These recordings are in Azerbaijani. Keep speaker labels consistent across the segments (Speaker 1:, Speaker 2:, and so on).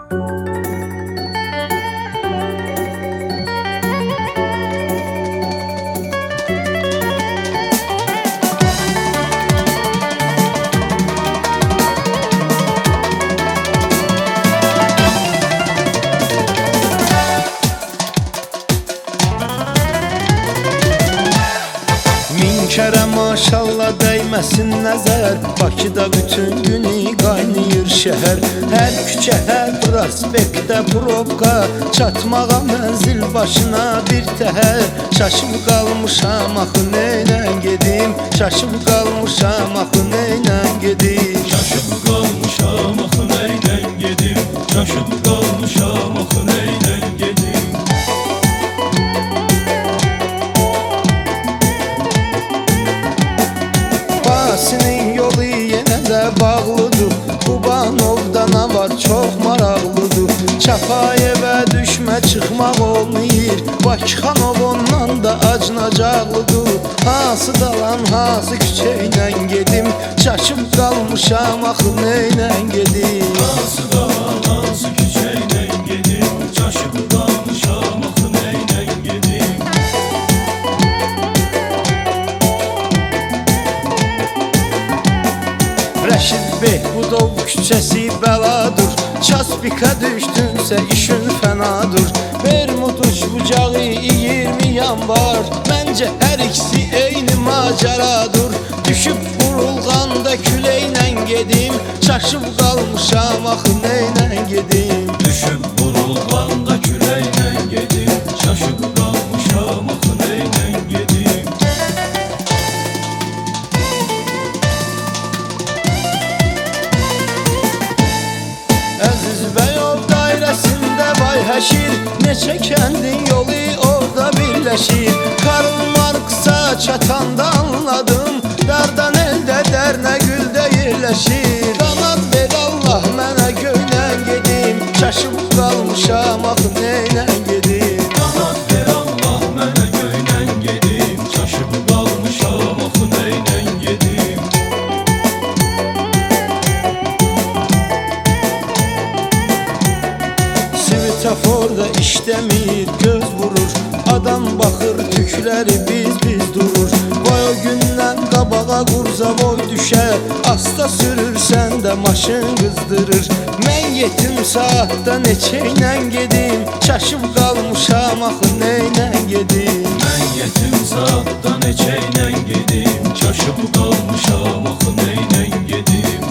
Speaker 1: Kərə maşallah dəyməsin nəzər, Bakıda bütün günü qaynayır şəhər. Hər küçə, hər prospektdə probka, çatmağa mənzil başına bir təhər. Şaşıb qalmışam axı neynə gedim, Şaşıb qalmışam axı neynə gedim.
Speaker 2: Şaşıb qalmışam axı neynə gedim, Şaşıb qalmışam axı neynə gedim.
Speaker 1: Basinin yolu yenə də bağlıdır, Qubanovda nə var çox maraqlıdır. Çapayevə düşmə çıxmaq olmayır, Bakıxanov ondan da acınacaqlıdır. Hansı dalan, hansı küçə ilə gedim, Çaşıb qalmışam axı neynə gedim.
Speaker 2: Hansı dalan, hansı küçə ilə gedim, Çaşıb qalmışam axı neynə gedim.
Speaker 1: Rəşid Behbudov küçəsi bəladır, Çaspika düşdünsə işin fənadır. Bermud uç bucağı 20 yanvar, Məncə hər ikisi eyni macəradır. Düşüb vurulğanda küləklə gedim, Çaşıb qalmışam axı neynə gedim.
Speaker 2: Düşüb vurulğanda küləklə gedim, Çaşıb qalmışam axı neynə gedim.
Speaker 1: Əziz Bəyov dairəsində vay həşir, Neçə kəndin yolu orada birləşir. Karl Marksa çatanda anladım, Dardaneldə Dərnəgüldə yerləşir. Qanad ver Allah mənə göylə gedim, Çaşıb qalmışam axı neynə gedim.
Speaker 2: Qanad ver Allah mənə göylə gedim, Çaşıb qalmışam axı neynə gedim.
Speaker 1: Svetoforda işləmir, göz vurur, Adam baxır tükləri biz durur. Vay o gündən qabağa qurzavoy düşər, Asta sürürsən də maşın qızdırır. Mən yetim saatda neçə ilə gedim, Çaşıb qalmışam axı neynə gedim.
Speaker 2: Mən yetim saatda neçə ilə gedim, Çaşıb qalmışam axı neynə gedim.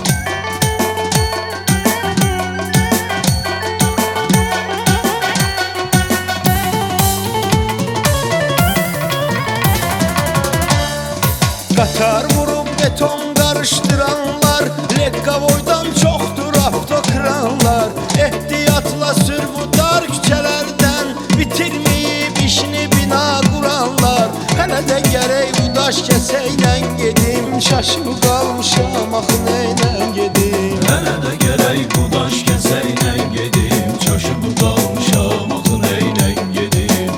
Speaker 1: Qatar vurub beton qarışdıranlar, Lekkavoydan çoxdur avtokranlar. Ehtiyatla sür bu dar küçələrdən, Bitirməyib işini bina quranlar. Hələ də gərək bu daş kəsəklə gedim, Çaşıb qalmışam axı neynə gedim.
Speaker 2: Hələ də gərək bu daş kəsəklə gedim, Çaşıb qalmışam axı neynə gedim.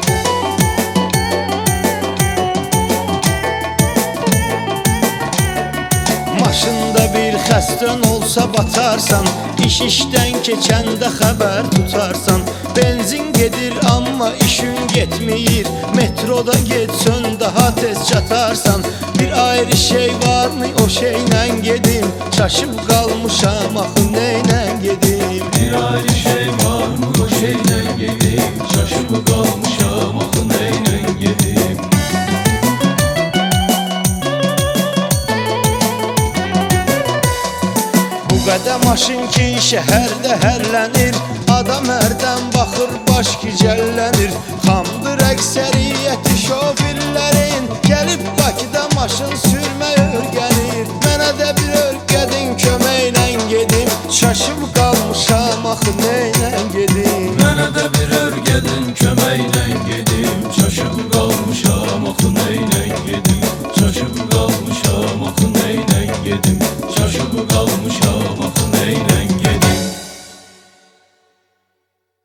Speaker 1: Maşında bir xəstən olsa batarsan, işdən keçəndə xəbər tutarsan. Benzin gedir amma işin getməyir, Metroda getsən daha tez çatarsan. Bir ayrı şey varmı o şeylə gedim, Çaşıb qalmışam axı neynə gedim.
Speaker 2: Bir ayrı şey varmı o şeylə gedim, Çaşıb qalmışam axı neynə gedim.
Speaker 1: Bu qədər maşın ki şəhərdə hərlənir, Adam hərdən baxır baş gicəllənir. Xamdır əksəriyyəti şofirlərin, Gəlib Bakıda maşın sürmək örgənir. Mənə də bir örgədin köməklə gedim, Çaşıb qalmışam axı neynə gedim.
Speaker 2: Mənə də bir örgədin köməklə gedim, Çaşıb qalmışam